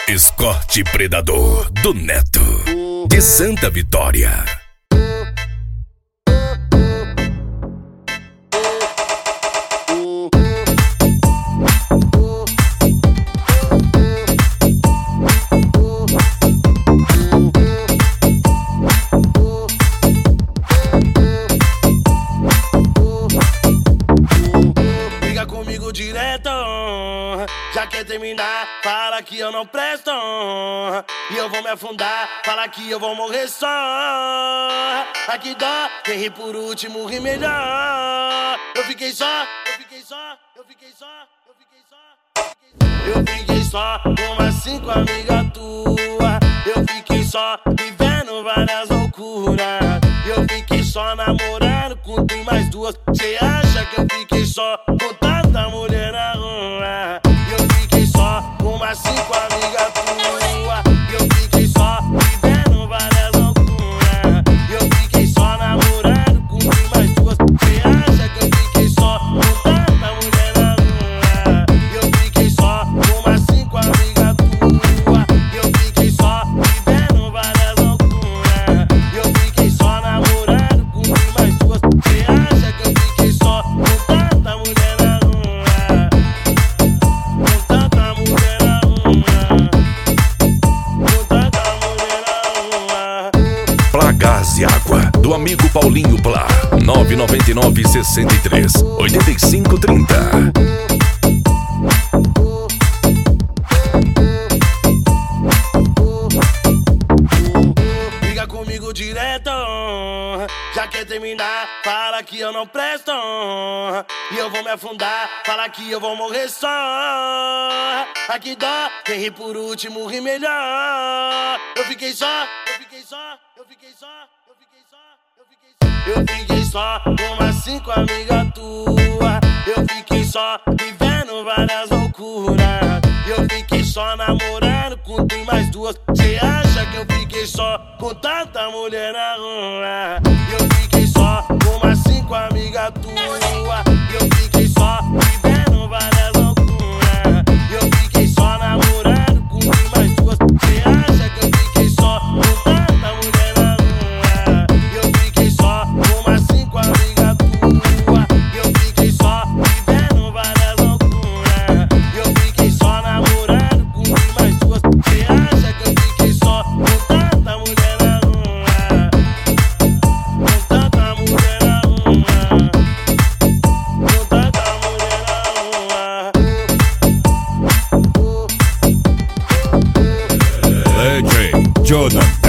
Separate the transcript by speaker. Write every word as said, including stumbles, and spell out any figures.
Speaker 1: Escorte Predador do Neto de Santa Vitória.
Speaker 2: Liga comigo direto, já quer terminar, fala que eu não presto. E eu vou me afundar, fala que eu vou morrer só. Aqui dó, quem ri por último ri melhor. Eu fiquei só, eu fiquei só, eu fiquei só, eu fiquei só. Eu fiquei só com umas cinco amigas tuas. Eu fiquei só vivendo várias loucuras. Eu fiquei só namorando com tu e mais duas. Cê acha que eu fiquei só com tanta mulher na rua? Eu fiquei só com umas cinco amigas tuas. Eu fiquei só vivendo várias loucuras. Eu fiquei só namorando com tu e mais duas. Cê acha que eu fiquei só com tanta mulher na rua? Eu fiquei só com umas cinco amigas tuas. Eu fiquei só vivendo várias loucuras. Eu fiquei só namorando com tu e mais duas. Cê acha que eu fiquei só com tanta mulher na rua? Com tanta mulher na rua. Com tanta mulher na rua.
Speaker 1: Plá Gás e Água, do amigo Paulinho Plá. nove nove nove, sessenta e três, oitenta e cinco, trinta.
Speaker 2: Liga comigo direto, já quer terminar, fala que eu não presto. E eu vou me afundar, fala que eu vou morrer só. Aqui dó, quem ri por último ri melhor. Eu fiquei só, eu fiquei só, eu fiquei só, eu fiquei só, eu fiquei só. Eu fiquei só com umas cinco amigas tuas. Eu fiquei só vivendo várias loucuras. Eu fiquei só namorando com tu e mais duas. Cê acha que eu fiquei só com tanta mulher na rua? Eu fiquei só com umas cinco amigas tuas. Eu fiquei só vivendo várias loucuras. Eu fiquei só namorando com tu e mais duas. Cê acha que eu fiquei só com tanta mulher na rua? Eu fiquei só com umas cinco amigas tuas. Eu fiquei só vivendo várias loucuras. Eu fiquei só namorando com tu e mais duas. Cê acha que eu fiquei só com tanta mulher na rua? Com tanta mulher na rua. Com tanta mulher na rua.
Speaker 1: D J Jonathan.